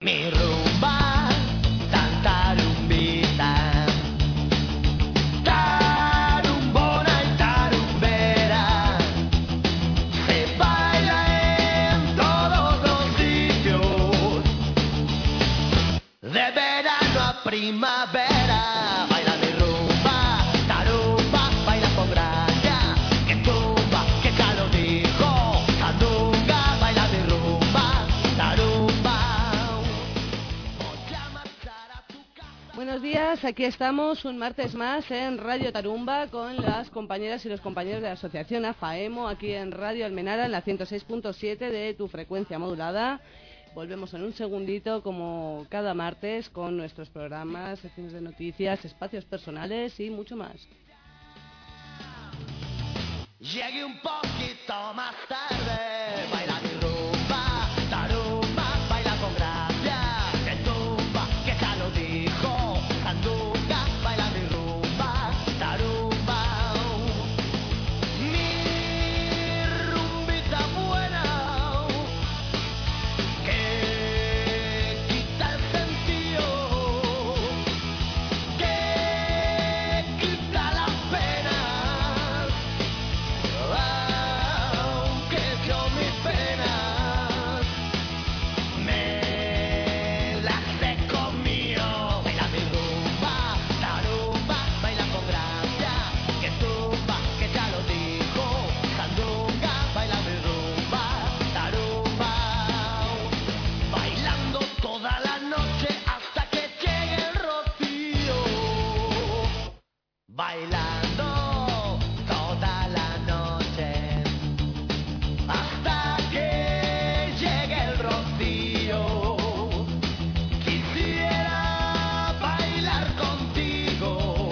Mi rumba, tan tarumbita, tarumbona y tarumbera, se baila en todos los sitios, de verano a primavera, baila mi rumba, tarumba, baila con gracia, que tumba, que calor dijo, sandunga, baila mi rumba, tarumba. Buenos días, aquí estamos un martes más en Radio Tarumba con las compañeras y los compañeros de la Asociación AFAEMO, aquí en Radio Almenara, en la 106.7 de tu frecuencia modulada. Volvemos en un segundito, como cada martes, con nuestros programas, secciones de noticias, espacios personales y mucho más. Llegué un poquito más tarde, baila mi rumba, tarumba, baila con gracia, que tumba, que ya lo dijo, sandunga, baila mi rumba, tarumba. Mi rumbita buena, que quita el sentido, que quita las penas. Aunque yo mis penas me las he comido. Baila mi rumba, tarumba, baila con gracia, que tumba, que ya lo dijo, sandunga, baila mi rumba, tarumba, bailando toda la noche hasta que llegue el rocío, bailando toda la noche hasta que llegue el rocío. Quisiera bailar contigo,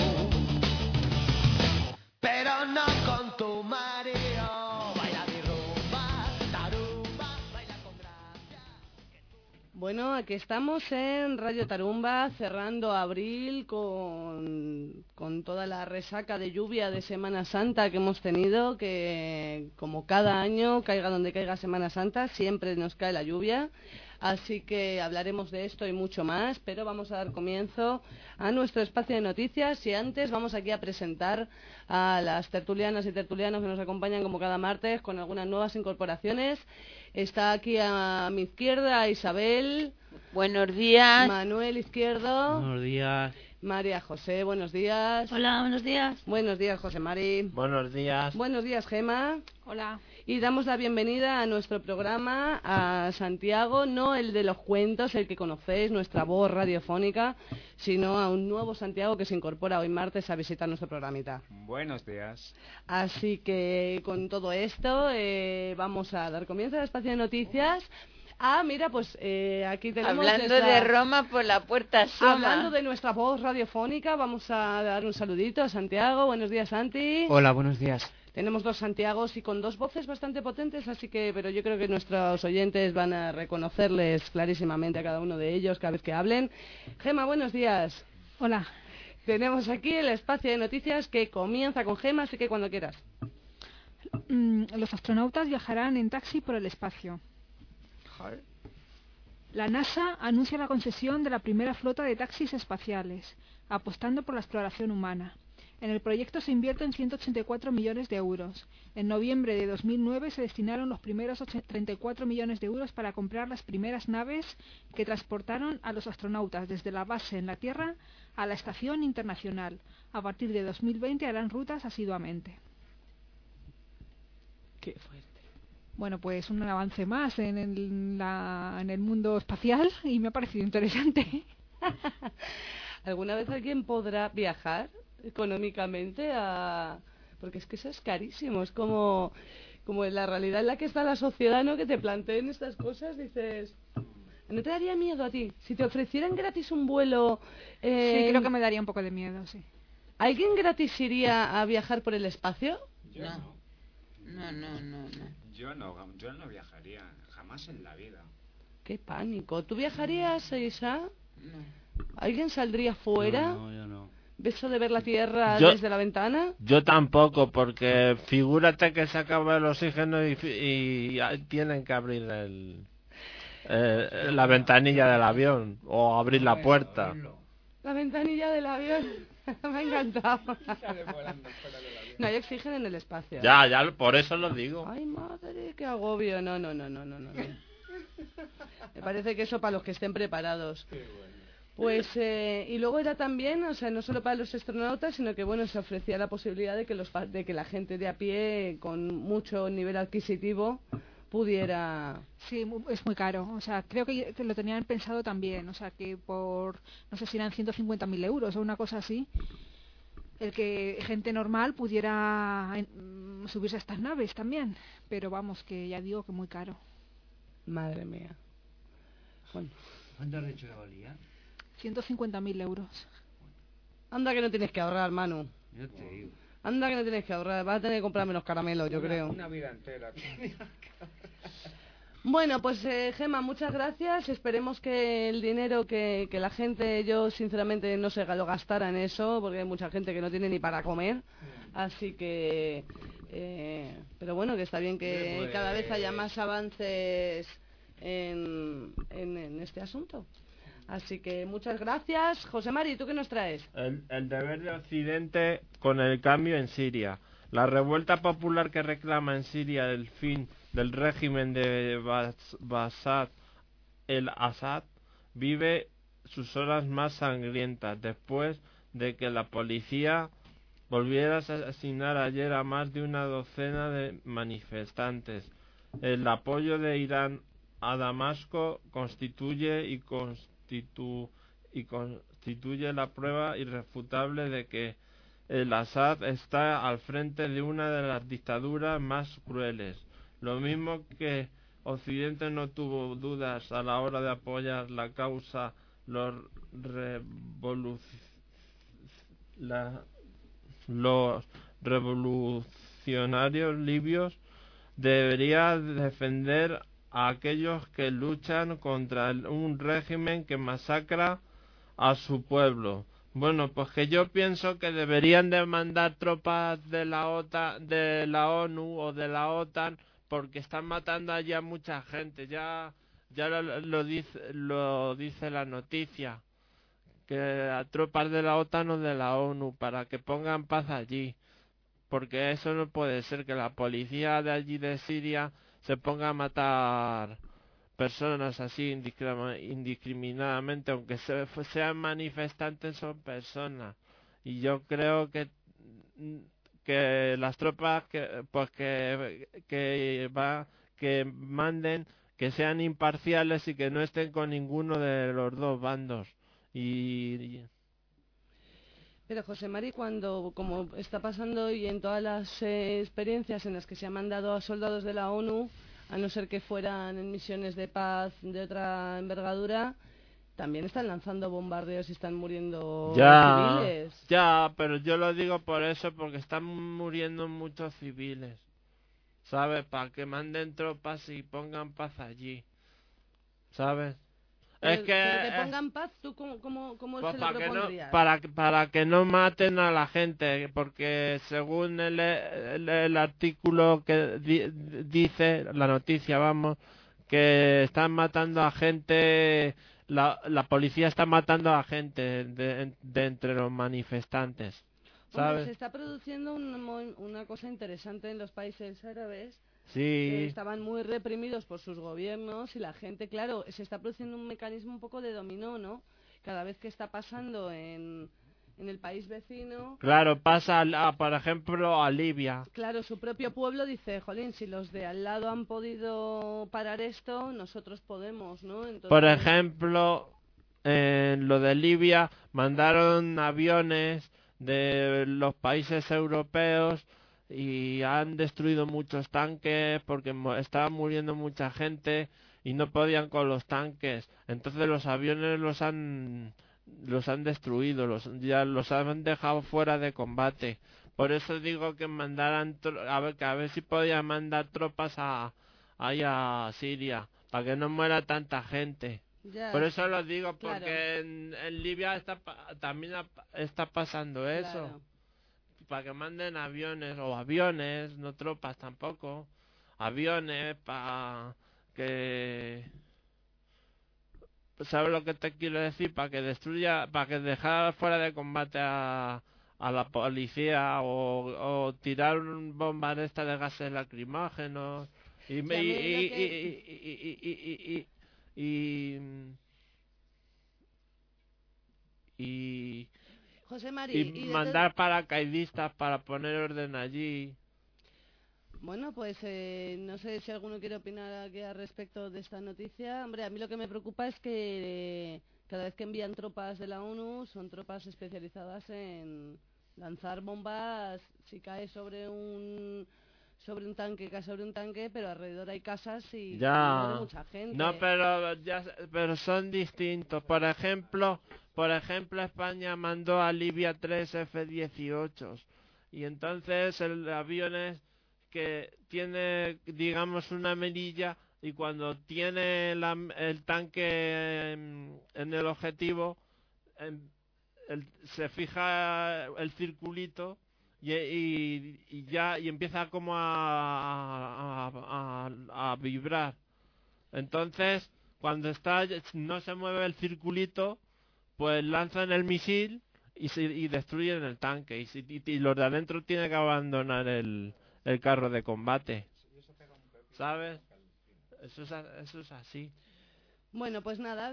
pero no con tu marido. Baila mi rumba, tarumba, baila con gracia. Bueno, aquí estamos en Radio Tarumba, cerrando abril con toda la resaca de lluvia de Semana Santa que hemos tenido, que como cada año, caiga donde caiga Semana Santa, siempre nos cae la lluvia. Así que hablaremos de esto y mucho más, pero vamos a dar comienzo a nuestro espacio de noticias y antes vamos aquí a presentar a las tertulianas y tertulianos que nos acompañan como cada martes con algunas nuevas incorporaciones. Está aquí a mi izquierda Isabel. Buenos días. Manuel Izquierdo. Buenos días. María José, buenos días. Hola, buenos días. Buenos días, José Mari. Buenos días. Buenos días, Gema. Hola. Y damos la bienvenida a nuestro programa a Santiago, no el de los cuentos, el que conocéis, nuestra voz radiofónica, sino a un nuevo Santiago que se incorpora hoy martes a visitar nuestro programita. Buenos días. Así que con todo esto vamos a dar comienzo al espacio de noticias. Mira, pues aquí tenemos... Hablando de Roma, por la puerta asoma. Hablando de nuestra voz radiofónica, vamos a dar un saludito a Santiago. Buenos días, Santi. Hola, buenos días. Tenemos dos Santiagos y con dos voces bastante potentes, así que, pero yo creo que nuestros oyentes van a reconocerles clarísimamente a cada uno de ellos cada vez que hablen. Gema, buenos días. Hola. Tenemos aquí el espacio de noticias que comienza con Gema, así que cuando quieras. Los astronautas viajarán en taxi por el espacio. La NASA anuncia la concesión de la primera flota de taxis espaciales, apostando por la exploración humana. En el proyecto se invierten 184 millones de euros. En noviembre de 2009 se destinaron los primeros 34 millones de euros para comprar las primeras naves que transportaron a los astronautas desde la base en la Tierra a la Estación Internacional. A partir de 2020 harán rutas asiduamente. Qué fuerte. Bueno, pues un avance más en el mundo espacial y me ha parecido interesante. ¿Alguna vez alguien podrá viajar económicamente porque es que eso es carísimo, es como la realidad en la que está la sociedad, ¿no? Que te planteen estas cosas, dices, ¿no te daría miedo a ti? Si te ofrecieran gratis un vuelo... Sí, creo que me daría un poco de miedo, sí. ¿Alguien gratis iría a viajar por el espacio? Yo no. No. Yo no viajaría, jamás en la vida. Qué pánico. ¿Tú viajarías, Isa? No. ¿Alguien saldría fuera? No, yo no. ¿Eso de ver la Tierra desde la ventana? Yo tampoco, porque figúrate que se acaba el oxígeno y tienen que abrir la ventanilla del avión o abrir la puerta. La ventanilla del avión. Me ha encantado. No hay oxígeno en el espacio. Ya, por eso lo digo. Ay, madre, qué agobio. No. Me parece que eso para los que estén preparados. Pues, y luego era también, o sea, no solo para los astronautas, sino que, bueno, se ofrecía la posibilidad de que la gente de a pie, con mucho nivel adquisitivo, pudiera... Sí, es muy caro. O sea, creo que lo tenían pensado también. O sea, que por, no sé si eran 150.000 euros o una cosa así, el que gente normal pudiera subirse a estas naves también. Pero vamos, que ya digo que muy caro. Madre mía. Bueno. ¿Cuánto has dicho que valía? 150.000 euros. Anda que no tienes que ahorrar, Manu. Yo te digo. Anda que no tienes que ahorrar. Vas a tener que comprar menos caramelos, yo creo. Una vida entera. Bueno, pues Gemma, muchas gracias. Esperemos que el dinero que la gente, yo sinceramente no sé, lo gastara en eso, porque hay mucha gente que no tiene ni para comer. Así que, pero bueno, que está bien que cada vez haya más avances en este asunto. Así que muchas gracias. José Mari, ¿tú qué nos traes? El deber de Occidente con el cambio en Siria. La revuelta popular que reclama en Siria el fin del régimen de Bashar el-Assad vive sus horas más sangrientas después de que la policía volviera a asesinar ayer a más de una docena de manifestantes. El apoyo de Irán a Damasco constituye la prueba irrefutable de que el Assad está al frente de una de las dictaduras más crueles. Lo mismo que Occidente no tuvo dudas a la hora de apoyar la causa los revolucionarios libios, debería defender a aquellos que luchan contra un régimen que masacra a su pueblo. Bueno, pues que yo pienso que deberían de mandar tropas de la ONU o de la OTAN, porque están matando allí a mucha gente. Ya lo dice la noticia, que a tropas de la OTAN o de la ONU para que pongan paz allí, porque eso no puede ser, que la policía de allí de Siria se ponga a matar personas así indiscriminadamente, aunque sean manifestantes, son personas. Y yo creo que las tropas que manden, que sean imparciales y que no estén con ninguno de los dos bandos. Pero José Mari, como está pasando y en todas las experiencias en las que se ha mandado a soldados de la ONU, a no ser que fueran en misiones de paz de otra envergadura, también están lanzando bombardeos y están muriendo civiles. Ya, pero yo lo digo por eso, porque están muriendo muchos civiles, ¿sabes? Para que manden tropas y pongan paz allí, ¿sabes? Pero que pongan paz, ¿tú cómo pues se lo propondrías? Para que no maten a la gente, porque según el artículo que dice, la noticia, vamos, que están matando a gente, la policía está matando a gente de entre los manifestantes, ¿sabes? Hombre, se está produciendo una cosa interesante en los países árabes. Sí. Que estaban muy reprimidos por sus gobiernos y la gente, claro, se está produciendo un mecanismo un poco de dominó, ¿no? Cada vez que está pasando en el país vecino... Claro, pasa, por ejemplo, a Libia. Claro, su propio pueblo dice, jolín, si los de al lado han podido parar esto, nosotros podemos, ¿no? Entonces... Por ejemplo, en lo de Libia, mandaron aviones de los países europeos y han destruido muchos tanques porque estaba muriendo mucha gente y no podían con los tanques. Entonces los aviones los han destruido, los han dejado fuera de combate. Por eso digo que mandaran a ver si podían mandar tropas ahí a Siria para que no muera tanta gente. Ya, por eso lo digo, porque claro. en Libia también está pasando eso. Claro. Para que manden aviones, no tropas tampoco, aviones para que ¿sabes lo que te quiero decir? Para que destruya, para que dejara fuera de combate a la policía o tirar bombas de estas de gases lacrimógenos y O sea, a mí lo que- y José Mari, y de mandar paracaidistas para poner orden allí. Bueno, pues no sé si alguno quiere opinar aquí al respecto de esta noticia. Hombre, a mí lo que me preocupa es que cada vez que envían tropas de la ONU son tropas especializadas en lanzar bombas. Si cae sobre un tanque, cae sobre un tanque, pero alrededor hay casas y muere Ya. mucha gente. No, pero son distintos. Por ejemplo, España mandó a Libia 3 F-18 y entonces el avión es que tiene, digamos, una mirilla y cuando tiene el tanque en el objetivo, se fija el circulito y empieza como a vibrar. Entonces, cuando no se mueve el circulito, pues lanzan el misil y destruyen el tanque. Y los de adentro tienen que abandonar el carro de combate. ¿Sabes? Eso es así. Bueno, pues nada,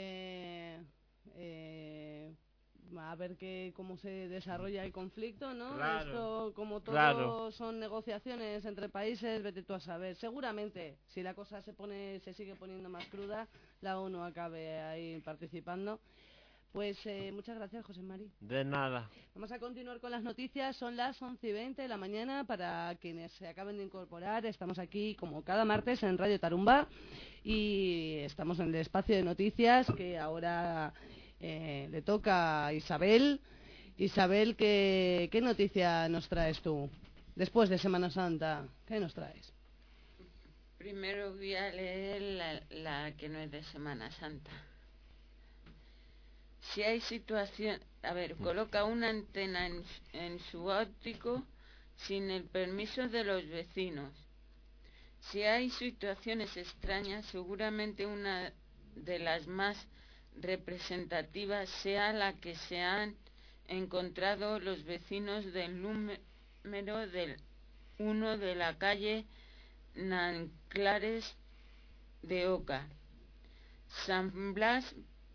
a ver cómo se desarrolla el conflicto, ¿no? Claro, Esto, como todo claro. son negociaciones entre países, vete tú a saber. Seguramente, si la cosa se sigue poniendo más cruda, la ONU acabe ahí participando. Pues muchas gracias, José Mari. De nada. Vamos a continuar con las noticias. Son las 11:20 de la mañana. Para quienes se acaben de incorporar, estamos aquí como cada martes en Radio Tarumba y estamos en el espacio de noticias que ahora le toca a Isabel. Isabel, ¿qué noticia nos traes tú? Después de Semana Santa, ¿qué nos traes? Primero voy a leer la que no es de Semana Santa. Si hay situación, coloca una antena en su ático sin el permiso de los vecinos. Si hay situaciones extrañas, seguramente una de las más representativas sea la que se han encontrado los vecinos del número del 1 de la calle Nanclares de Oca, San Blas,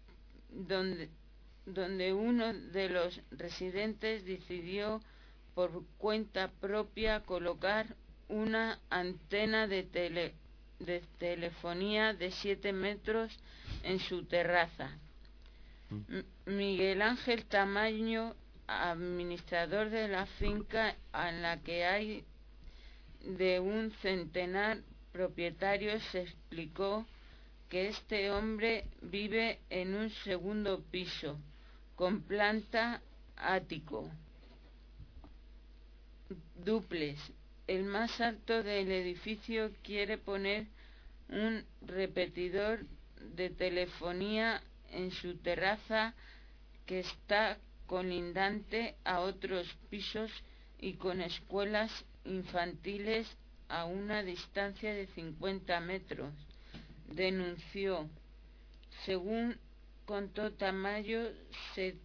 donde uno de los residentes decidió por cuenta propia colocar una antena de telefonía de 7 metros en su terraza. Miguel Ángel Tamaño, administrador de la finca en la que hay de un centenar propietarios, explicó que este hombre vive en un segundo piso con planta ático dúplex. El más alto del edificio quiere poner un repetidor de telefonía en su terraza que está colindante a otros pisos y con escuelas infantiles a una distancia de 50 metros, denunció. Según contó Tamayo, se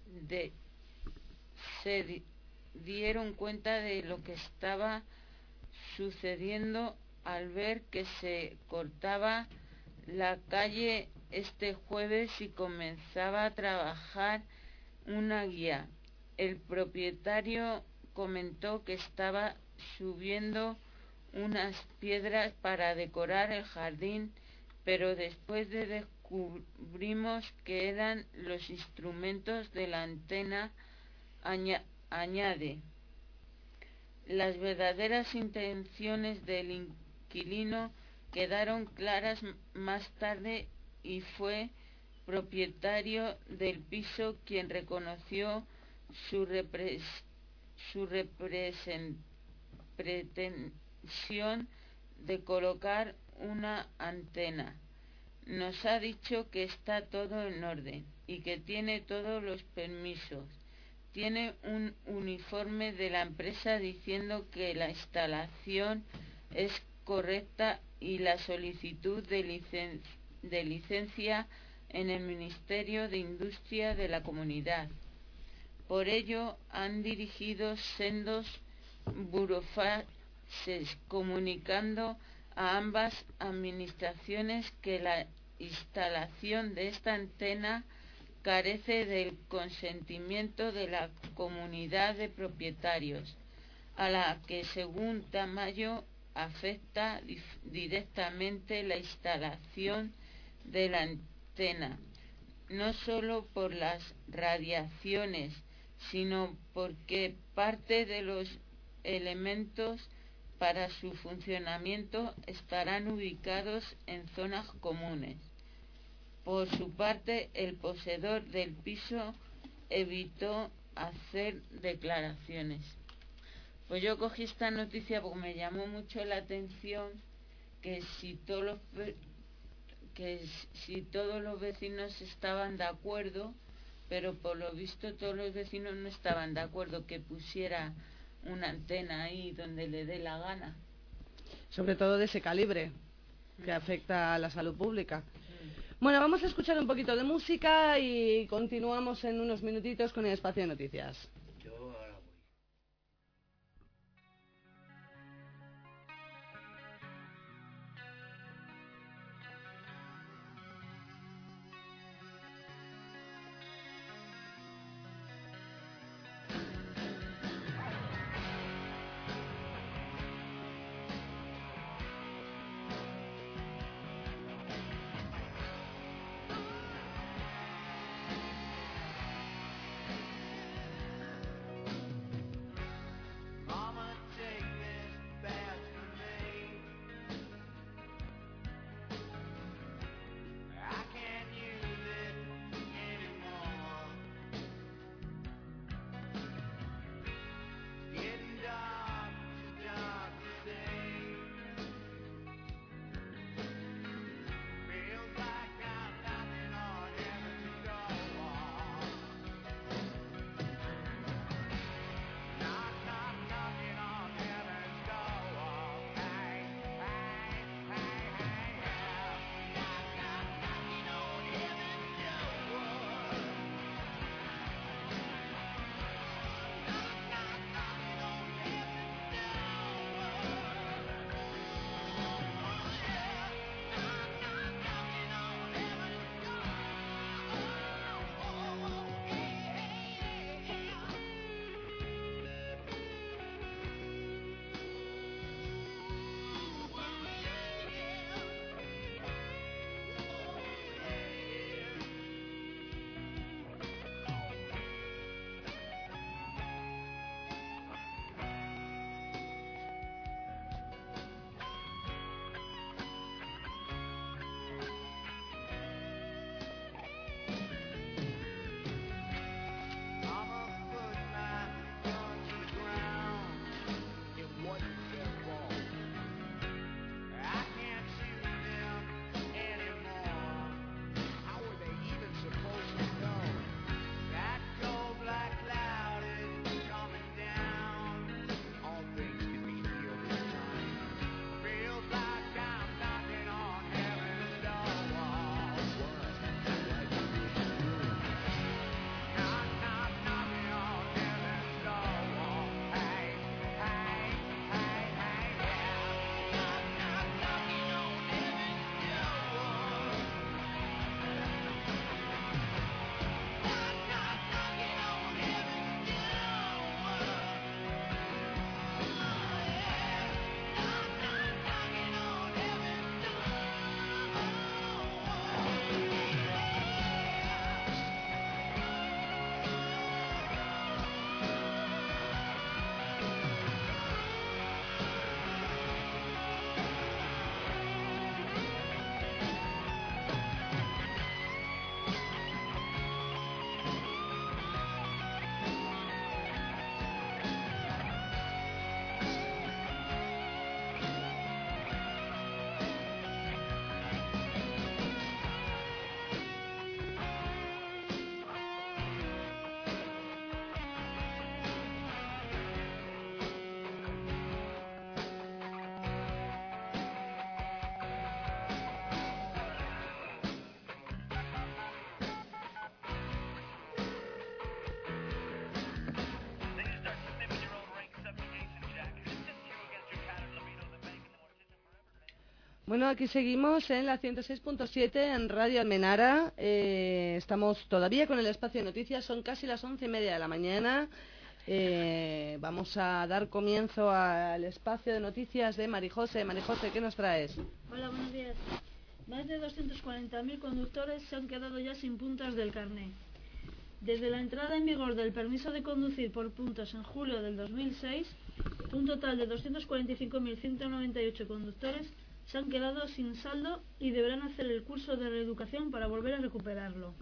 dieron cuenta de lo que estaba sucediendo al ver que se cortaba la calle este jueves y comenzaba a trabajar una guía. El propietario comentó que estaba subiendo unas piedras para decorar el jardín, pero después descubrimos que eran los instrumentos de la antena. Añade, las verdaderas intenciones del inquilino quedaron claras más tarde y fue propietario del piso quien reconoció su pretensión de colocar una antena. Nos ha dicho que está todo en orden y que tiene todos los permisos. Tiene un uniforme de la empresa diciendo que la instalación es correcta y la solicitud de licencia en el Ministerio de Industria de la Comunidad. Por ello han dirigido sendos burofaxes comunicando a ambas administraciones que la instalación de esta antena carece del consentimiento de la comunidad de propietarios, a la que según Tamayo afecta directamente la instalación de la antena, no solo por las radiaciones, sino porque parte de los elementos para su funcionamiento estarán ubicados en zonas comunes. Por su parte, el poseedor del piso evitó hacer declaraciones. Pues yo cogí esta noticia porque me llamó mucho la atención que si todos los vecinos estaban de acuerdo, pero por lo visto todos los vecinos no estaban de acuerdo que pusiera una antena ahí donde le dé la gana. Sobre todo de ese calibre, que afecta a la salud pública. Bueno, vamos a escuchar un poquito de música y continuamos en unos minutitos con el espacio de noticias. Yo ahora voy. Bueno, aquí seguimos en la 106.7 en Radio Almenara. Estamos todavía con el espacio de noticias, son casi las 11:30 de la mañana. Vamos a dar comienzo al espacio de noticias de Marijose. Marijose, ¿qué nos traes? Hola, buenos días. Más de 240.000 conductores se han quedado ya sin puntos del carné. Desde la entrada en vigor del permiso de conducir por puntos en julio del 2006, un total de 245.198 conductores se han quedado sin saldo y deberán hacer el curso de reeducación para volver a recuperarlo.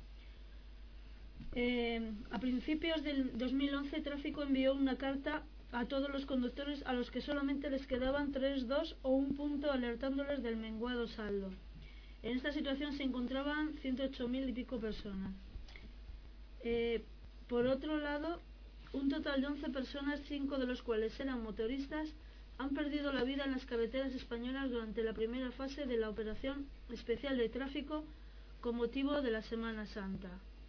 A principios del 2011, Tráfico envió una carta a todos los conductores a los que solamente les quedaban 3, 2 o 1 punto, alertándoles del menguado saldo. En esta situación se encontraban 108.000 y pico personas. Por otro lado, un total de 11 personas, 5 de los cuales eran motoristas, han perdido la vida en las carreteras españolas durante la primera fase de la operación especial de tráfico con motivo de la Semana Santa.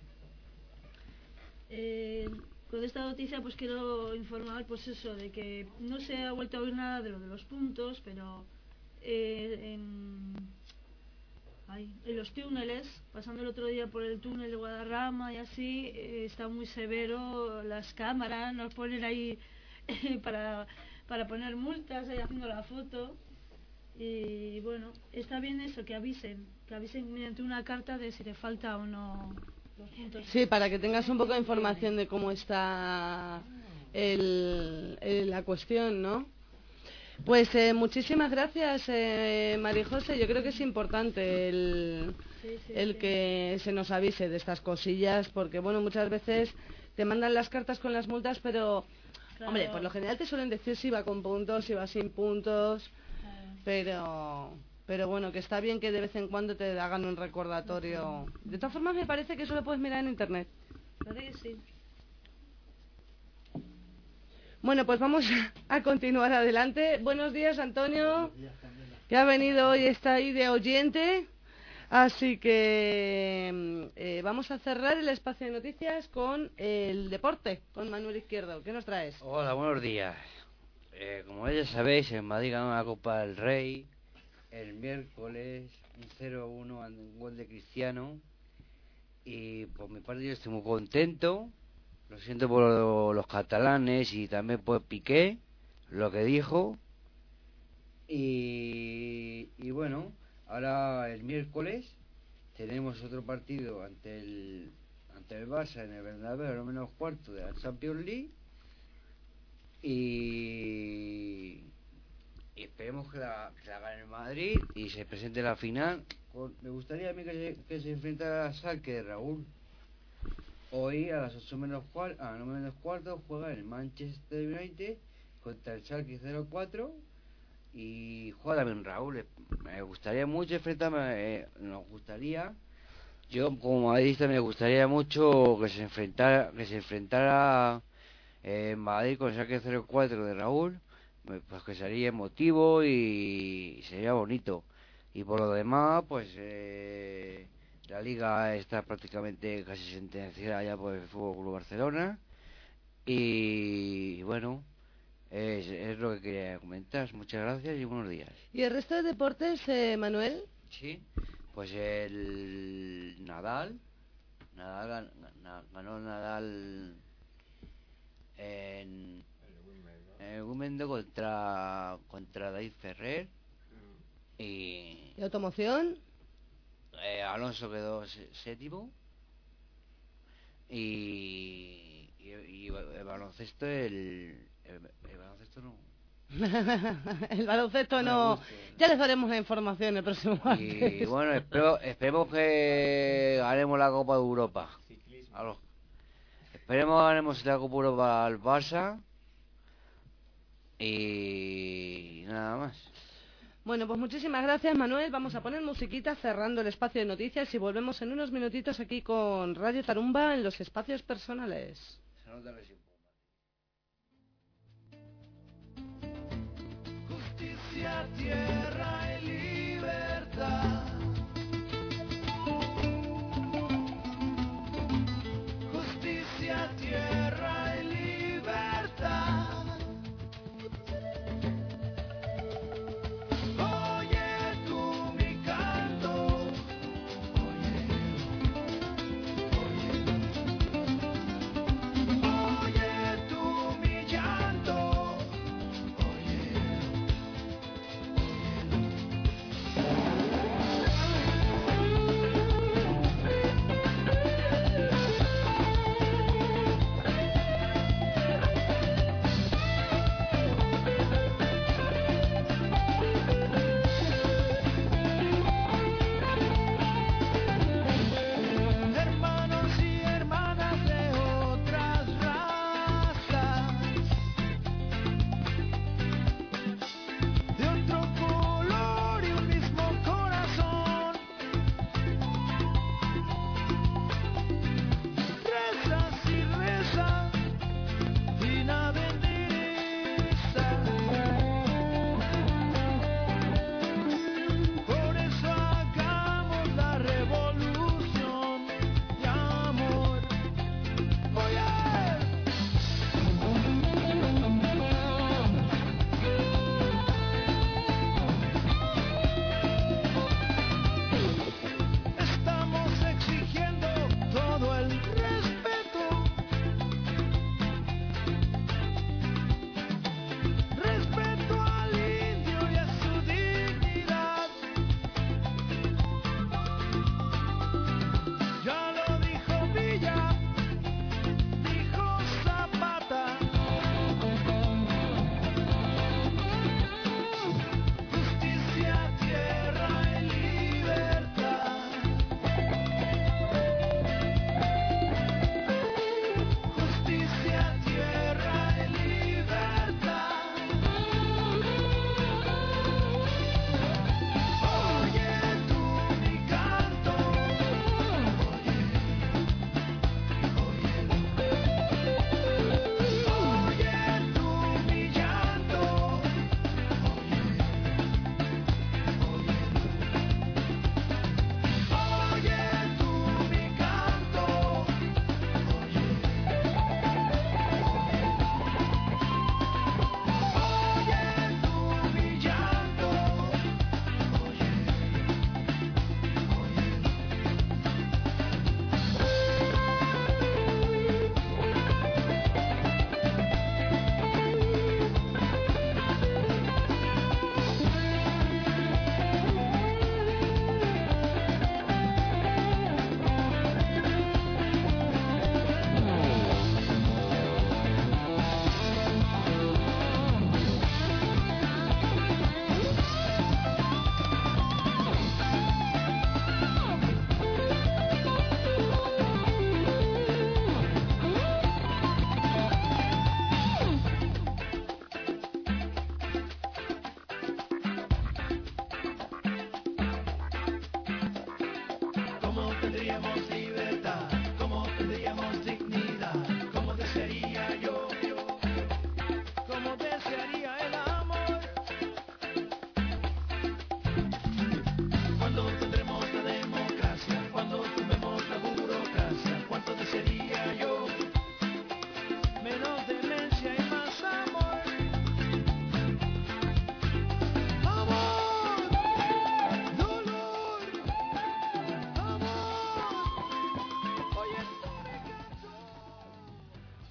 Con esta noticia pues quiero informar pues eso, de que no se ha vuelto a oír nada de lo de los puntos, pero en los túneles, pasando el otro día por el túnel de Guadarrama y así, está muy severo, las cámaras nos ponen ahí para poner multas, ahí haciendo la foto. Y bueno, está bien eso, que avisen mediante una carta de si le falta o no los puntos. Sí, para que tengas un poco de información de cómo está la cuestión, ¿no? Pues muchísimas gracias, Marijose. Yo creo que es importante el que se nos avise de estas cosillas, porque bueno, muchas veces te mandan las cartas con las multas, pero claro, hombre, por lo general te suelen decir si va con puntos, si va sin puntos, claro. Pero bueno, que está bien que de vez en cuando te hagan un recordatorio. De todas formas, me parece que eso lo puedes mirar en internet. Parece que sí. Bueno, pues vamos a continuar adelante. Buenos días, Antonio, que ha venido hoy, está ahí de oyente. Así que vamos a cerrar el espacio de noticias con el deporte, con Manuel Izquierdo. ¿Qué nos traes? Hola, buenos días. Como ya sabéis, en Madrid ganó la Copa del Rey el miércoles, un 0-1, un gol de Cristiano. Y por mi parte yo estoy muy contento. Lo siento por los catalanes y también por Piqué, lo que dijo. Y bueno, ahora el miércoles tenemos otro partido ante el Barça en el Bernabéu, lo menos cuarto de la Champions League. Y esperemos que la gane el Madrid y se presente la final. Me gustaría a mí que se enfrentara a Schalke de Raúl. Hoy a las 8 menos cuarto juega el Manchester United contra el Schalke 04 y juega también Raúl. Me gustaría mucho enfrentarme, yo como madridista me gustaría mucho que se enfrentara Madrid con el Schalke 04 de Raúl, pues que sería emotivo y sería bonito. Y por lo demás, pues la liga está prácticamente casi sentenciada ya por el Fútbol Club Barcelona. Y bueno, es lo que quería comentar. Muchas gracias y buenos días. ¿Y el resto de deportes, Manuel? Sí, pues el Nadal ganó Nadal en el Wimbledon contra David Ferrer. ¿Y automoción? Alonso quedó séptimo. Y el baloncesto, el baloncesto no. El baloncesto no. Ya les daremos la información el próximo martes. Y bueno, esperemos que ganemos la Copa de Europa. Esperemos que ganemos la Copa de Europa al Barça. Y nada más. Bueno, pues muchísimas gracias, Manuel. Vamos a poner musiquita cerrando el espacio de noticias y volvemos en unos minutitos aquí con Radio Tarumba en los espacios personales. Justicia, tierra y libertad. Justicia, tierra y libertad. Oye tú,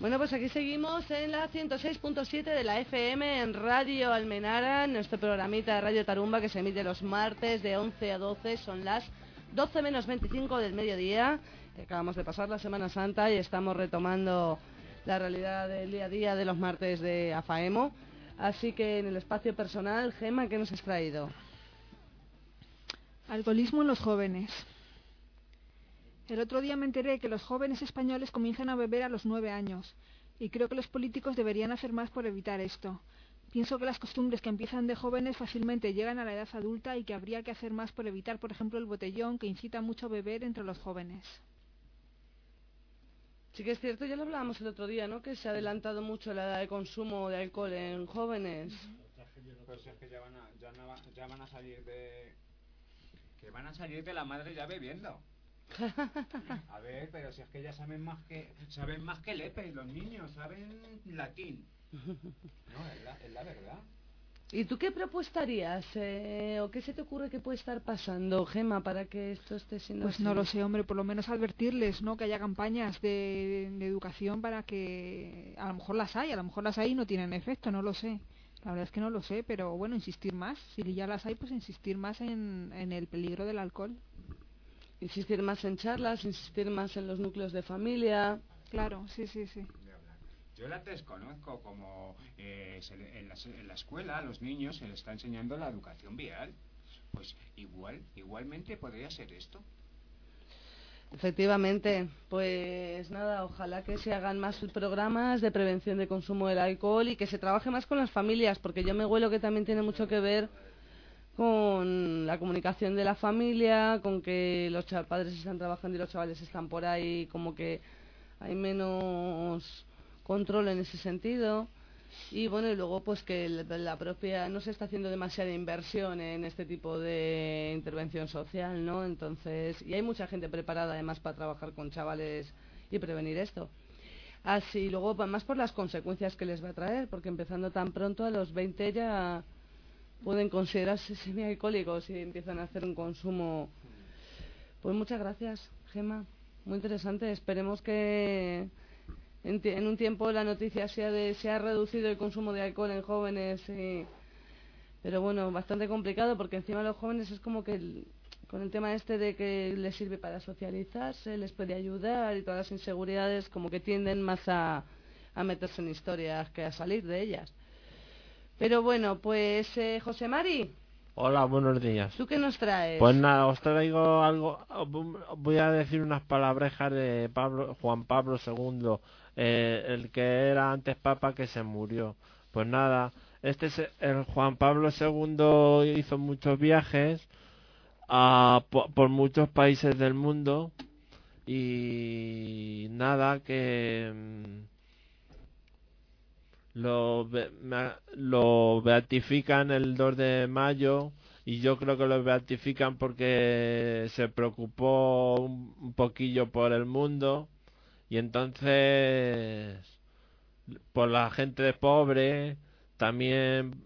Bueno, pues aquí seguimos en la 106.7 de la FM en Radio Almenara, en nuestro programita de Radio Tarumba que se emite los martes de 11 a 12, son las 12 menos 25 del mediodía. Acabamos de pasar la Semana Santa y estamos retomando la realidad del día a día de los martes de AFAEMO. Así que en el espacio personal, Gemma, ¿qué nos has traído? Alcoholismo en los jóvenes. El otro día me enteré que los jóvenes españoles comienzan a beber a los 9 años y creo que los políticos deberían hacer más por evitar esto. Pienso que las costumbres que empiezan de jóvenes fácilmente llegan a la edad adulta y que habría que hacer más por evitar, por ejemplo, el botellón, que incita mucho a beber entre los jóvenes. Sí que es cierto, ya lo hablábamos el otro día, ¿no? Que se ha adelantado mucho la edad de consumo de alcohol en jóvenes. Pero si es que ya van a salir de... Que van a salir de la madre ya bebiendo. A ver, pero si es que ya saben más que Lepe, los niños saben latín. No, es la verdad. ¿Y tú qué propuesta harías? ¿O qué se te ocurre que puede estar pasando, Gemma, para que esto esté siendo Pues así? no lo sé, hombre, por lo menos advertirles, ¿no? Que haya campañas de educación para que... A lo mejor las hay y no tienen efecto, no lo sé. La verdad es que no lo sé, pero bueno, insistir más. Si ya las hay, pues insistir más en el peligro del alcohol. Insistir más en charlas, insistir más en los núcleos de familia. Claro, sí. Yo las desconozco, como en la escuela a los niños se les está enseñando la educación vial. Pues igualmente podría ser esto. Efectivamente, pues nada, ojalá que se hagan más programas de prevención de consumo del alcohol y que se trabaje más con las familias, porque yo me huelo que también tiene mucho que ver con la comunicación de la familia, con que los padres están trabajando y los chavales están por ahí, como que hay menos control en ese sentido. Y bueno, y luego pues que la propia no se está haciendo demasiada inversión en este tipo de intervención social, ¿no? Entonces, y hay mucha gente preparada además para trabajar con chavales y prevenir esto. Así, luego más por las consecuencias que les va a traer, porque empezando tan pronto, a los 20 ya pueden considerarse semialcohólicos y empiezan a hacer un consumo. Pues muchas gracias, Gemma, muy interesante. Esperemos que en un tiempo la noticia se ha reducido el consumo de alcohol en jóvenes, pero bueno, bastante complicado, porque encima los jóvenes es como que con el tema este de que les sirve para socializarse, les puede ayudar y todas las inseguridades como que tienden más a meterse en historias que a salir de ellas. Pero bueno, pues José Mari. Hola, buenos días. ¿Tú qué nos traes? Pues nada, os traigo algo, voy a decir unas palabrejas de Juan Pablo II, el que era antes papa que se murió. Pues nada, el Juan Pablo II hizo muchos viajes por muchos países del mundo y nada, que lo beatifican el 2 de mayo y yo creo que lo beatifican porque se preocupó un poquillo por el mundo y entonces por la gente pobre, también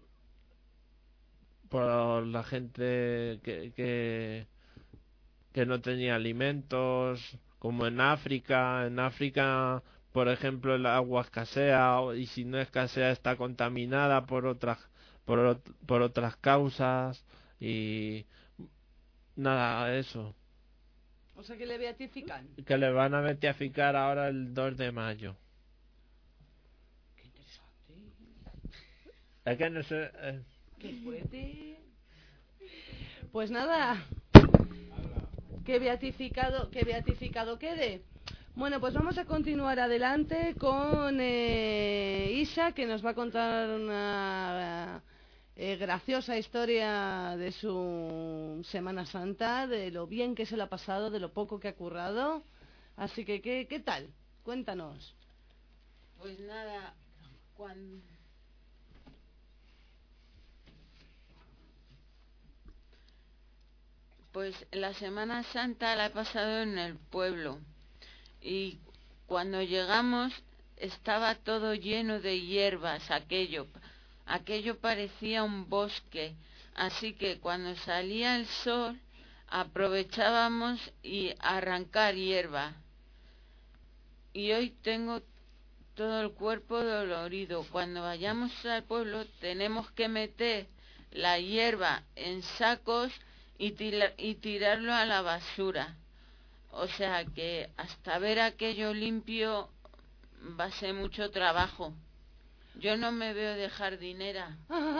por la gente que no tenía alimentos, como en África por ejemplo el agua escasea y si no escasea está contaminada por otras causas y nada, eso. O sea que le beatifican. Que le van a beatificar ahora el 2 de mayo. Qué interesante. Es que no sé... Qué fuerte. Pues nada, que beatificado quede. Bueno, pues vamos a continuar adelante con Isa, que nos va a contar una graciosa historia de su Semana Santa, de lo bien que se le ha pasado, de lo poco que ha currado. Así que, ¿qué tal? Cuéntanos. Pues nada, Pues la Semana Santa la he pasado en el pueblo y cuando llegamos estaba todo lleno de hierbas, aquello parecía un bosque, así que cuando salía el sol aprovechábamos y arrancar hierba. Y hoy tengo todo el cuerpo dolorido. Cuando vayamos al pueblo tenemos que meter la hierba en sacos y tirarlo a la basura. O sea que hasta ver aquello limpio va a ser mucho trabajo. Yo no me veo de jardinera.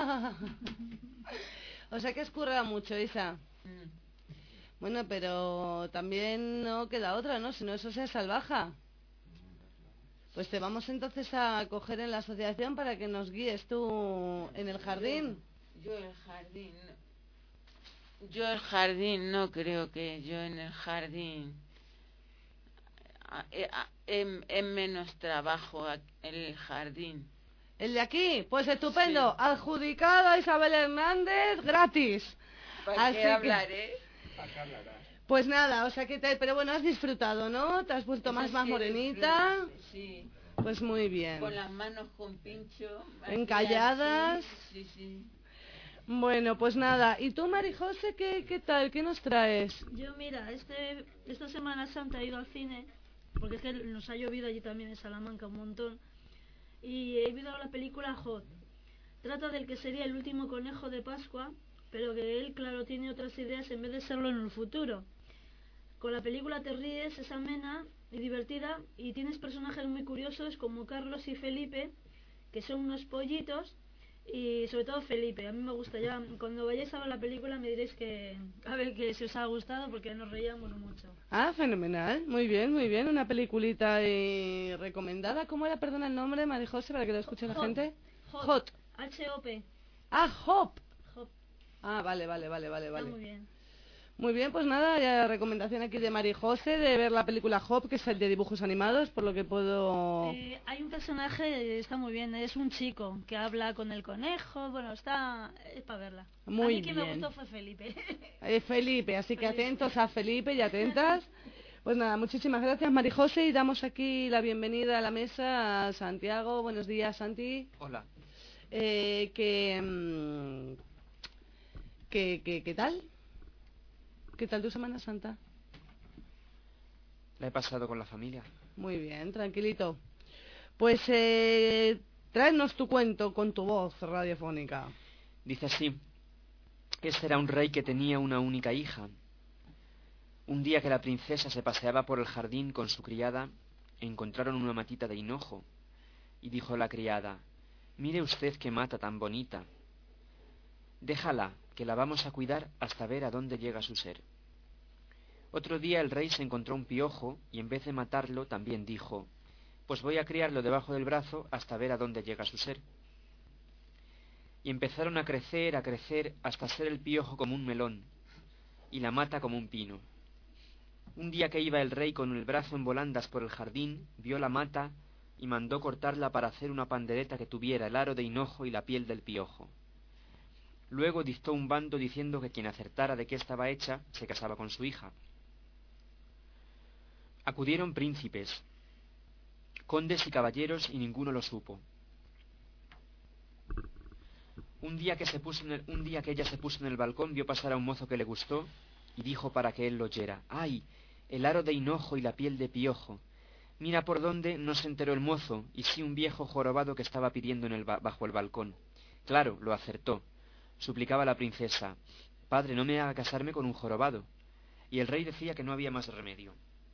O sea que escurra mucho, Isa. Bueno, pero también no queda otra, ¿no? Si no, eso se salvaja. Pues te vamos entonces a coger en la asociación para que nos guíes tú en el jardín. Yo el jardín no creo que yo en el jardín es menos trabajo el jardín. ¿El de aquí? Pues estupendo. Sí. Adjudicado a Isabel Hernández, gratis. ¿Para qué hablaré? Pues nada, o sea que pero bueno, has disfrutado, ¿no? Te has vuelto más morenita. Sí. Pues muy bien. Con las manos con pincho. Encalladas. Sí. Bueno, pues nada. ¿Y tú, Marijose, qué tal? ¿Qué nos traes? Yo, mira, esta Semana Santa he ido al cine, porque es que nos ha llovido allí también en Salamanca un montón, y he ido a la película Hot. Trata del que sería el último conejo de Pascua, pero que él, claro, tiene otras ideas en vez de serlo en el futuro. Con la película te ríes, es amena y divertida, y tienes personajes muy curiosos como Carlos y Felipe, que son unos pollitos, y sobre todo Felipe. A mí me gusta. Ya cuando vayáis a ver la película me diréis a ver que si os ha gustado, porque nos reíamos mucho. Ah, fenomenal. Muy bien, muy bien. Una peliculita recomendada. ¿Cómo era, perdona, el nombre, Marijose, para que lo escuche la gente? Hot. H-O-P. Ah, Hop. Hop. Ah, vale. Está muy bien. Muy bien, pues nada, ya recomendación aquí de Marijose de ver la película Hop, que es el de dibujos animados, por lo que puedo... Hay un personaje, está muy bien, es un chico que habla con el conejo, bueno, es para verla. Muy a mí quien bien. me gustó fue Felipe. Felipe, así que atentos a Felipe y atentas. Pues nada, muchísimas gracias, Marijose, y damos aquí la bienvenida a la mesa a Santiago. Buenos días, Santi. Hola. ¿Qué tal? ¿Qué tal tu Semana Santa? La he pasado con la familia. Muy bien, tranquilito. Pues tráenos tu cuento con tu voz radiofónica. Dice así: este era un rey que tenía una única hija. Un día que la princesa se paseaba por el jardín con su criada, encontraron una matita de hinojo, y dijo la criada: mire usted qué mata tan bonita. Déjala, que la vamos a cuidar hasta ver a dónde llega su ser. Otro día el rey se encontró un piojo y en vez de matarlo también dijo: pues voy a criarlo debajo del brazo hasta ver a dónde llega su ser. Y empezaron a crecer hasta ser el piojo como un melón y la mata como un pino. Un día que iba el rey con el brazo en volandas por el jardín, vio la mata y mandó cortarla para hacer una pandereta que tuviera el aro de hinojo y la piel del piojo. Luego dictó un bando diciendo que quien acertara de qué estaba hecha se casaba con su hija. Acudieron príncipes, condes y caballeros y ninguno lo supo. Un día que ella se puso en el balcón, vio pasar a un mozo que le gustó y dijo para que él lo oyera: ¡ay! El aro de hinojo y la piel de piojo. Mira por dónde no se enteró el mozo, y sí un viejo jorobado que estaba pidiendo bajo el balcón. Claro, lo acertó. Suplicaba la princesa: padre, no me haga casarme con un jorobado. Y el rey decía que no había más remedio.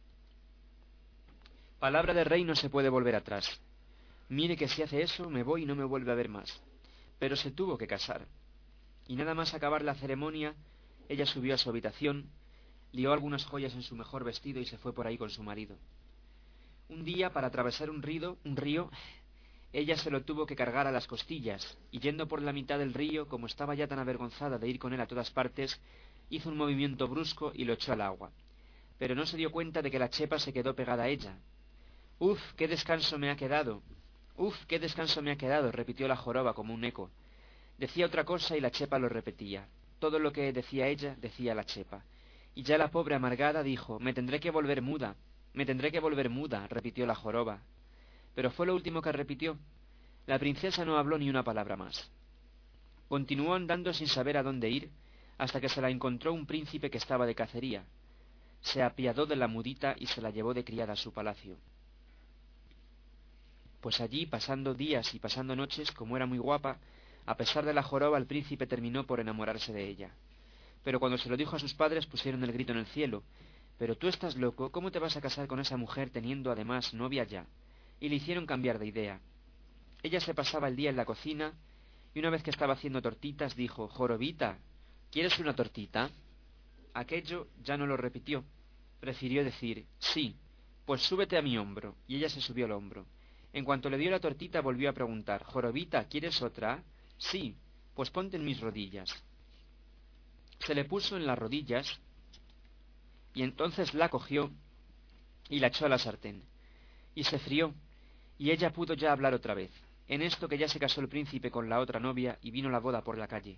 Palabra de rey no se puede volver atrás. Mire que si hace eso me voy y no me vuelve a ver más. Pero se tuvo que casar. Y nada más acabar la ceremonia, ella subió a su habitación, lió algunas joyas en su mejor vestido y se fue por ahí con su marido. Un día, para atravesar un río, ella se lo tuvo que cargar a las costillas, y yendo por la mitad del río, como estaba ya tan avergonzada de ir con él a todas partes, hizo un movimiento brusco y lo echó al agua. Pero no se dio cuenta de que la chepa se quedó pegada a ella. «¡Uf, qué descanso me ha quedado! ¡Uf, qué descanso me ha quedado!», repitió la joroba como un eco. Decía otra cosa y la chepa lo repetía. Todo lo que decía ella, decía la chepa. Y ya la pobre amargada dijo: «Me tendré que volver muda, me tendré que volver muda», repitió la joroba. Pero fue lo último que repitió. La princesa no habló ni una palabra más. Continuó andando sin saber a dónde ir, hasta que se la encontró un príncipe que estaba de cacería. Se apiadó de la mudita y se la llevó de criada a su palacio. pues allí, pasando días y pasando noches, como era muy guapa, a pesar de la joroba, el príncipe terminó por enamorarse de ella. Pero cuando se lo dijo a sus padres, pusieron el grito en el cielo. «Pero tú estás loco, ¿cómo te vas a casar con esa mujer teniendo además novia ya?» Y le hicieron cambiar de idea. Ella se pasaba el día en la cocina, y una vez que estaba haciendo tortitas dijo: «Jorobita, ¿quieres una tortita?» Aquello ya no lo repitió. Prefirió decir: «Sí, pues súbete a mi hombro», y ella se subió al hombro. En cuanto le dio la tortita volvió a preguntar: «Jorobita, ¿quieres otra?» «Sí, pues ponte en mis rodillas». Se le puso en las rodillas, y entonces la cogió y la echó a la sartén. Y se frió, y ella pudo ya hablar otra vez. En esto que ya se casó el príncipe con la otra novia, y vino la boda por la calle.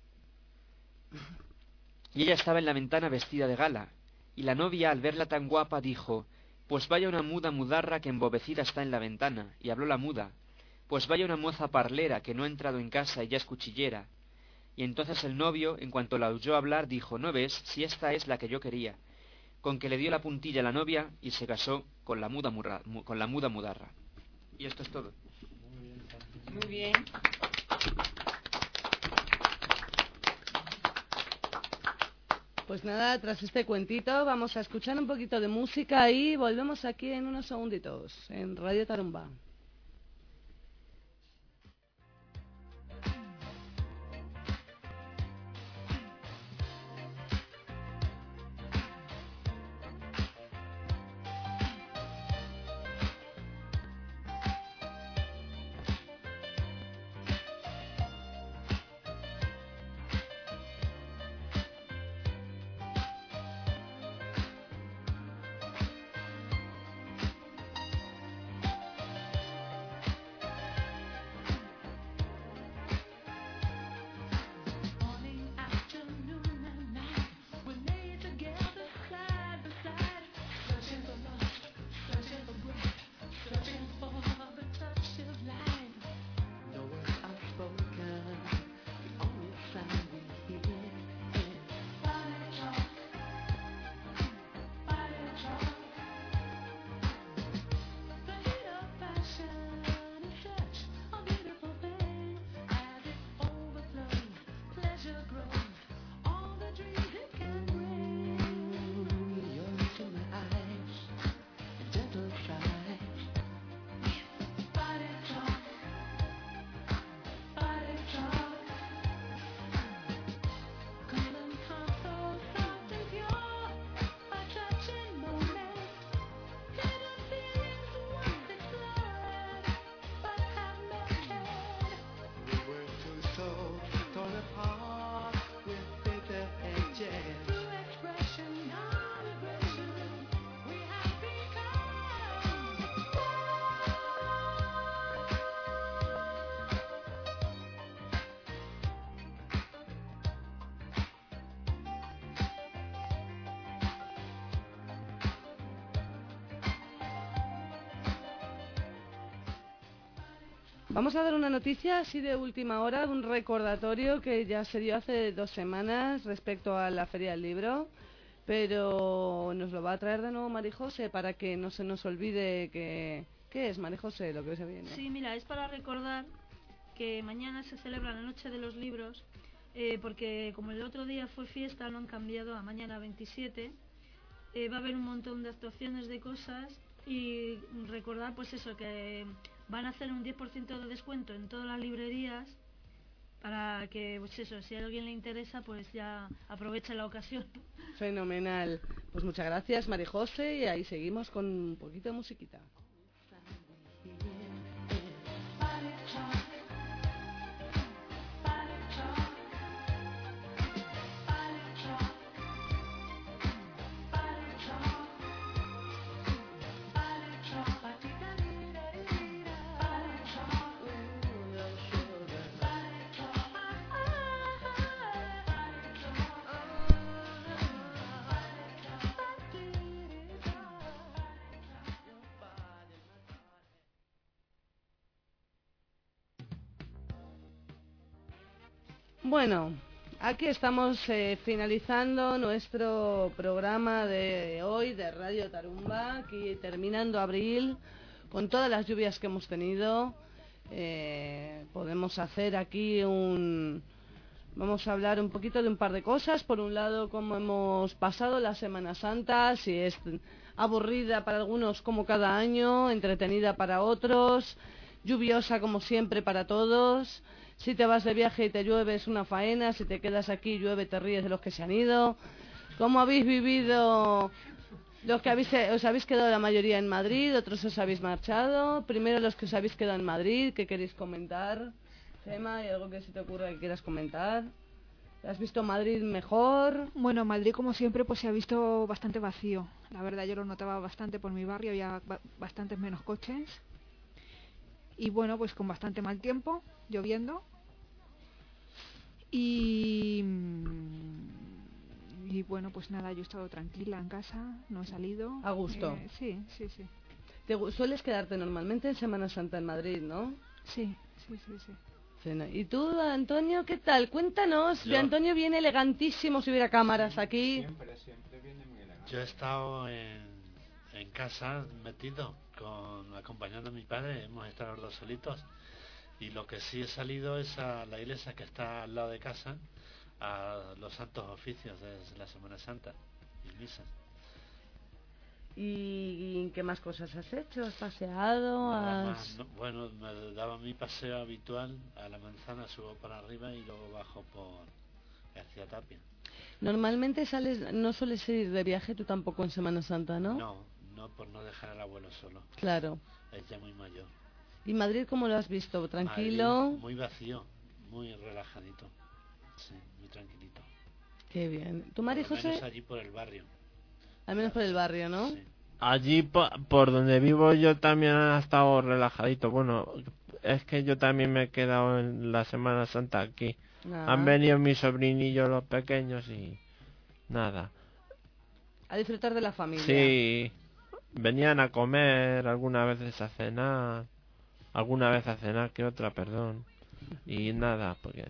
Y ella estaba en la ventana vestida de gala, y la novia, al verla tan guapa, dijo: «Pues vaya una muda mudarra que embobecida está en la ventana». Y habló la muda: «Pues vaya una moza parlera que no ha entrado en casa y ya es cuchillera». Y entonces el novio, en cuanto la oyó hablar, dijo: «¿No ves? Si esta es la que yo quería». Con que le dio la puntilla a la novia y se casó con la muda mudarra. Y esto es todo. Muy bien. Pues nada, tras este cuentito vamos a escuchar un poquito de música y volvemos aquí en unos segunditos en Radio Tarumba. Vamos a dar una noticia así de última hora, un recordatorio que ya se dio hace 2 semanas respecto a la Feria del Libro, pero nos lo va a traer de nuevo Marijose para que no se nos olvide que... ¿Qué es, Marijose, lo que se viene? Sí, mira, es para recordar que mañana se celebra la Noche de los Libros, porque como el otro día fue fiesta, lo han cambiado a mañana 27, va a haber un montón de actuaciones de cosas y recordar pues eso, que van a hacer un 10% de descuento en todas las librerías para que, pues eso, si a alguien le interesa, pues ya aproveche la ocasión. Fenomenal. Pues muchas gracias, Marijose, y ahí seguimos con un poquito de musiquita. Bueno, aquí estamos finalizando nuestro programa de hoy de Radio Tarumba, aquí terminando abril, con todas las lluvias que hemos tenido, podemos hacer aquí vamos a hablar un poquito de un par de cosas. Por un lado, cómo hemos pasado la Semana Santa, si es aburrida para algunos como cada año, entretenida para otros, lluviosa como siempre para todos. Si te vas de viaje y te llueve es una faena, si te quedas aquí y llueve te ríes de los que se han ido. ¿Cómo habéis vivido los que os habéis quedado la mayoría en Madrid, otros os habéis marchado? Primero los que os habéis quedado en Madrid, ¿qué queréis comentar? Gemma, ¿hay algo que se te ocurra que quieras comentar? ¿Has visto Madrid mejor? Bueno, Madrid como siempre pues se ha visto bastante vacío. La verdad yo lo notaba bastante por mi barrio, había bastantes menos coches. Y bueno, pues con bastante mal tiempo, lloviendo. Y bueno, pues nada, yo he estado tranquila en casa, no he salido. ¿A gusto? Sí. Sueles quedarte normalmente en Semana Santa en Madrid, ¿no? Sí. ¿Y tú, Antonio, qué tal? Cuéntanos. De Antonio viene elegantísimo si hubiera cámaras aquí. Siempre viene muy elegante. Yo he estado en casa metido, acompañando a mi padre, hemos estado los dos solitos. Y lo que sí he salido es a la iglesia que está al lado de casa, a los santos oficios de la Semana Santa y misas. ¿Y qué más cosas has hecho? ¿Has paseado? Bueno, me daba mi paseo habitual a la manzana, subo para arriba y luego bajo por García Tapia. Normalmente no sueles ir de viaje tú tampoco en Semana Santa, ¿no? No, por no dejar al abuelo solo. Claro. Es ya muy mayor. ¿Y Madrid cómo lo has visto? ¿Tranquilo? Madrid, muy vacío, muy relajadito. Sí, muy tranquilito. Qué bien. ¿Tú, María José? Al menos allí por el barrio. Al menos por el barrio, ¿no? Sí. Allí por donde vivo yo también ha estado relajadito. Bueno, es que yo también me he quedado en la Semana Santa aquí. Han venido mis sobrinillos los pequeños y nada. A disfrutar de la familia. Sí, venían a comer, algunas veces a cenar que otra, perdón. Y nada, porque...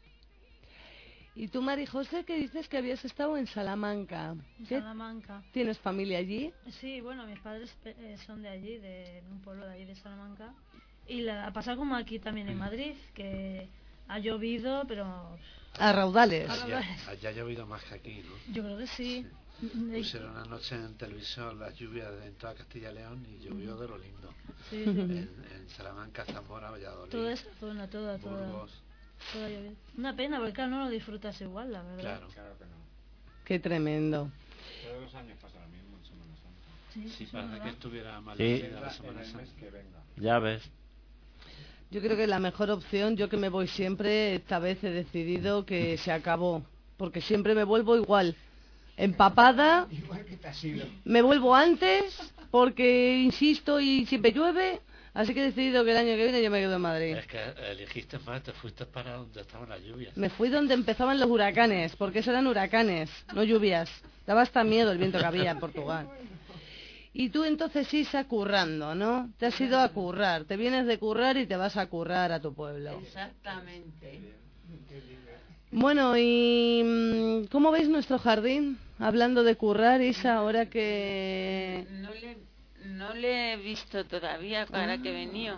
¿Y tú, María José, que dices que habías estado en Salamanca? Salamanca. ¿Tienes familia allí? Sí, bueno, mis padres son de allí, de un pueblo de allí de Salamanca. Y ha pasado como aquí también en Madrid, que ha llovido, pero... A raudales. Allá ha llovido más que aquí, ¿no? Yo creo que sí. Pusieron una noche en televisión las lluvias en toda Castilla y León y llovió de lo lindo. Sí. En Salamanca, Zamora, Valladolid. Toda esa zona, toda. Burgos. Una pena, porque claro, no lo disfrutas igual, la verdad. Claro que no. Qué tremendo. Todos los años pasa lo mismo en Semana Santa. Sí, parece que estuviera mal Sí. la Semana Santa. Ya ves. Yo creo que la mejor opción, yo que me voy siempre, esta vez he decidido que se acabó. Porque siempre me vuelvo igual. Empapada. Igual que te has ido. Me vuelvo antes, porque insisto y siempre llueve. Así que he decidido que el año que viene yo me quedo en Madrid. Es que elegiste más, te fuiste para donde estaban las lluvias. Me fui donde empezaban los huracanes, porque eso eran huracanes, no lluvias. Daba hasta miedo el viento que había en Portugal. Y tú entonces irse a currando, ¿no? Te has ido a currar, te vienes de currar y te vas a currar a tu pueblo. Exactamente. Bueno, ¿y cómo veis nuestro jardín? Hablando de currar, Isa, ahora que... No le he visto todavía para que he venido.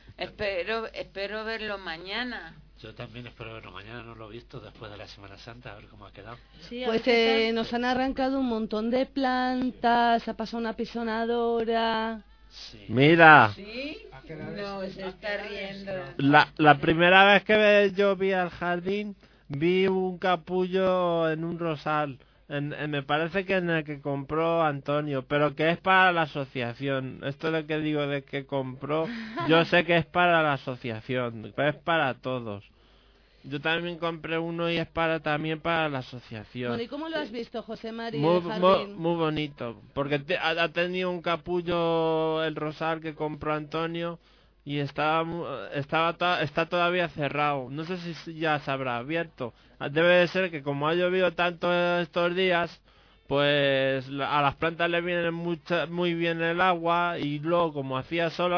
Espero verlo mañana. Yo también espero verlo mañana, no lo he visto después de la Semana Santa, a ver cómo ha quedado. Sí, Pues nos han arrancado un montón de plantas, ha pasado una pisonadora... Sí. Mira, ¿Sí? No, se está riendo. la primera vez que yo vi al jardín, vi un capullo en un rosal. Me parece que en el que compró Antonio, pero que es para la asociación. Esto es lo que digo de que compró. Yo sé que es para la asociación, pero es para todos. Yo también compré uno y es también para la asociación. Bueno, ¿y cómo lo has visto, José María, Muy, el jardín? muy bonito, porque ha tenido un capullo el rosal que compró Antonio y está todavía cerrado. No sé si ya se habrá abierto. Debe de ser que como ha llovido tanto estos días, pues a las plantas le viene muy bien el agua y luego como hacía sol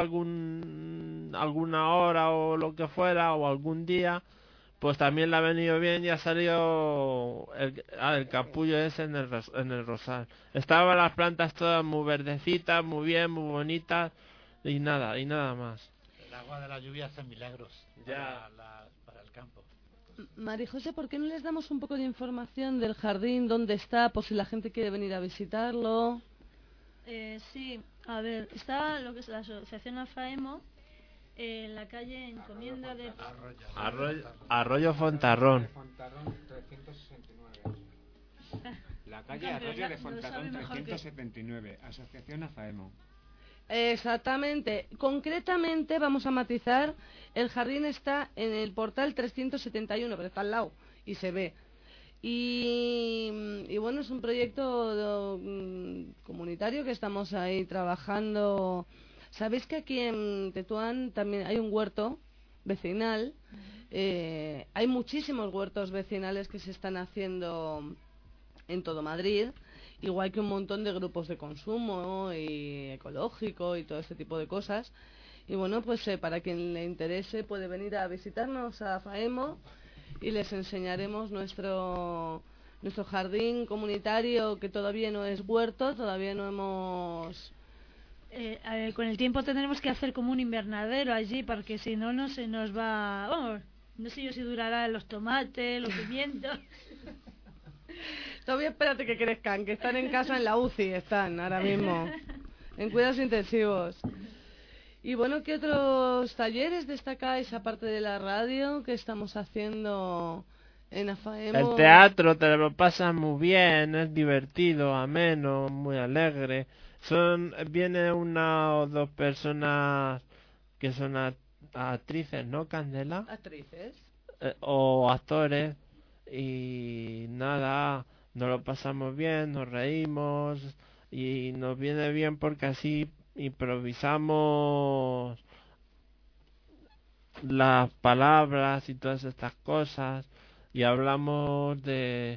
alguna hora o lo que fuera o algún día, pues también le ha venido bien y ha salido el capullo ese en el rosal. Estaban las plantas todas muy verdecitas, muy bien, muy bonitas y nada más. El agua de la lluvia hace milagros para el campo. María José, ¿por qué no les damos un poco de información del jardín, dónde está, por si la gente quiere venir a visitarlo? Sí, a ver, está lo que es la asociación AFAEMO en la calle Encomienda de... Arroyo Fontarrón. 369. La calle Arroyo de Fontarrón 379, asociación AFAEMO. Exactamente. Concretamente, vamos a matizar, el jardín está en el portal 371, pero está al lado y se ve. Y bueno, es un proyecto comunitario que estamos ahí trabajando. ¿Sabéis que aquí en Tetuán también hay un huerto vecinal? Hay muchísimos huertos vecinales que se están haciendo en todo Madrid, igual que un montón de grupos de consumo y ecológico y todo este tipo de cosas. Y bueno, pues para quien le interese puede venir a visitarnos a FAEMO y les enseñaremos nuestro jardín comunitario, que todavía no es huerto, todavía no hemos... con el tiempo tendremos que hacer como un invernadero allí, porque si no, no se nos va... Vamos, no sé yo si durará los tomates, los pimientos... Todavía espérate que crezcan, que están en casa en la UCI, están ahora mismo, en cuidados intensivos. Y bueno, ¿qué otros talleres destacáis, aparte de la radio, que estamos haciendo en AFAEMO? El teatro te lo pasas muy bien, es divertido, ameno, muy alegre. Viene una o dos personas que son actrices, ¿no, Candela? Actrices. O actores. Y nada, nos lo pasamos bien, nos reímos y nos viene bien porque así improvisamos las palabras y todas estas cosas y hablamos de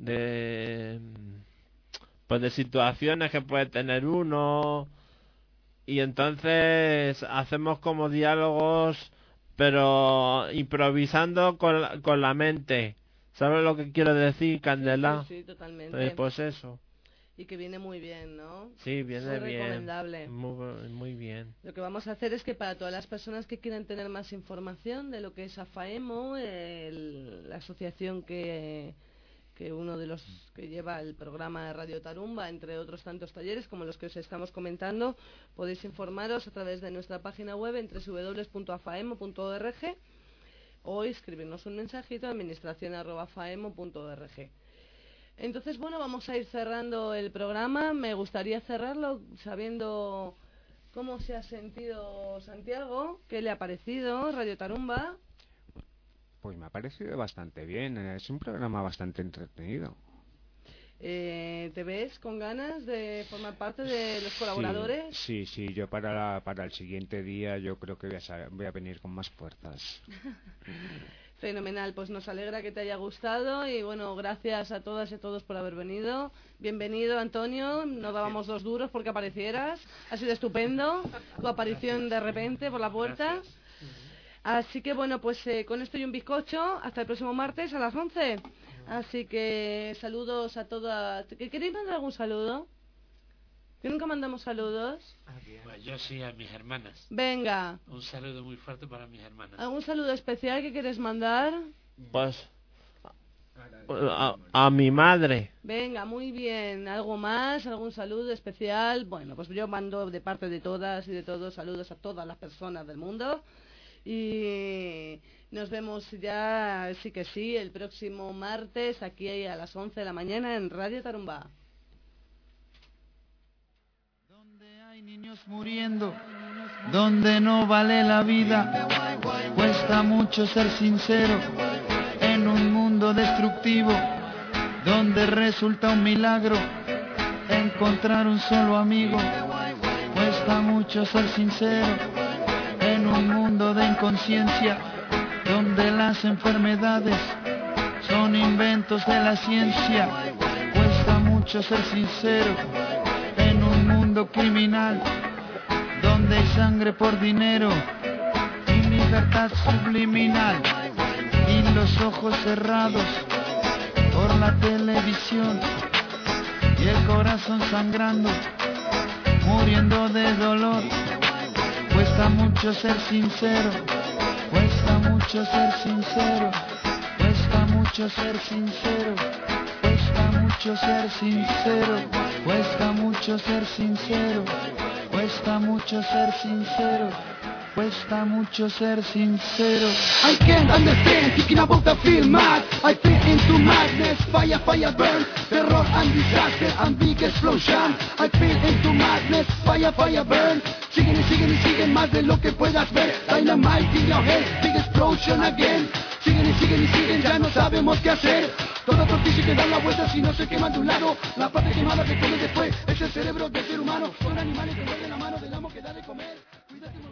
situaciones que puede tener uno, y entonces hacemos como diálogos pero improvisando con la mente. ¿Sabes lo que quiero decir, Candela? Sí, totalmente. Pues eso. Y que viene muy bien, ¿no? Sí, viene muy bien. Recomendable. Muy bien. Lo que vamos a hacer es que para todas las personas que quieran tener más información de lo que es AFAEMO, la asociación que uno de los que lleva el programa de Radio Tarumba, entre otros tantos talleres como los que os estamos comentando, podéis informaros a través de nuestra página web en www.afaemo.org o escribirnos un mensajito a administración@faemo.org. Entonces, bueno, vamos a ir cerrando el programa. Me gustaría cerrarlo sabiendo cómo se ha sentido Santiago, qué le ha parecido Radio Tarumba. Pues me ha parecido bastante bien, es un programa bastante entretenido. ¿Te ves con ganas de formar parte de los colaboradores? Sí, yo para el siguiente día yo creo que voy a venir con más fuerzas. Fenomenal, pues nos alegra que te haya gustado y bueno, gracias a todas y a todos por haber venido. Bienvenido, Antonio, no dábamos dos duros porque aparecieras, ha sido estupendo tu aparición de repente por la puerta. Gracias. Así que bueno, pues con esto y un bizcocho, hasta el próximo martes a las 11. Así que saludos a todas. ¿Queréis mandar algún saludo? ¿Que nunca mandamos saludos? Pues yo sí, a mis hermanas. Venga. Un saludo muy fuerte para mis hermanas. ¿Algún saludo especial que quieres mandar? Pues a mi madre. Venga, muy bien. ¿Algo más? ¿Algún saludo especial? Bueno, pues yo mando de parte de todas y de todos saludos a todas las personas del mundo. Y nos vemos ya, sí que sí, el próximo martes aquí a las 11 de la mañana en Radio Tarumba. Donde hay niños muriendo, donde no vale la vida, cuesta mucho ser sincero en un mundo destructivo, donde resulta un milagro encontrar un solo amigo, cuesta mucho ser sincero en un mundo de inconsciencia, donde las enfermedades son inventos de la ciencia. Cuesta mucho ser sincero en un mundo criminal, donde hay sangre por dinero y libertad subliminal, y los ojos cerrados por la televisión, y el corazón sangrando, muriendo de dolor. Cuesta mucho ser sincero, cuesta mucho ser sincero, cuesta mucho ser sincero, cuesta mucho ser sincero, cuesta mucho ser sincero, cuesta mucho ser sincero, cuesta mucho ser sincero. I can't understand, thinking about the feel mad. I feel into madness, fire, fire, burn. Terror and disaster and big explosion. I feel into madness, fire, fire, burn. Siguen y siguen y siguen más de lo que puedas ver. Dynamite in your head, big explosion again. Siguen y siguen y siguen, ya no sabemos qué hacer. Toda tortilla que dan la vuelta si no se queman de un lado. La parte quemada que come después es el cerebro del ser humano. Son animales que muerden la mano del amo que da de comer. Cuídate.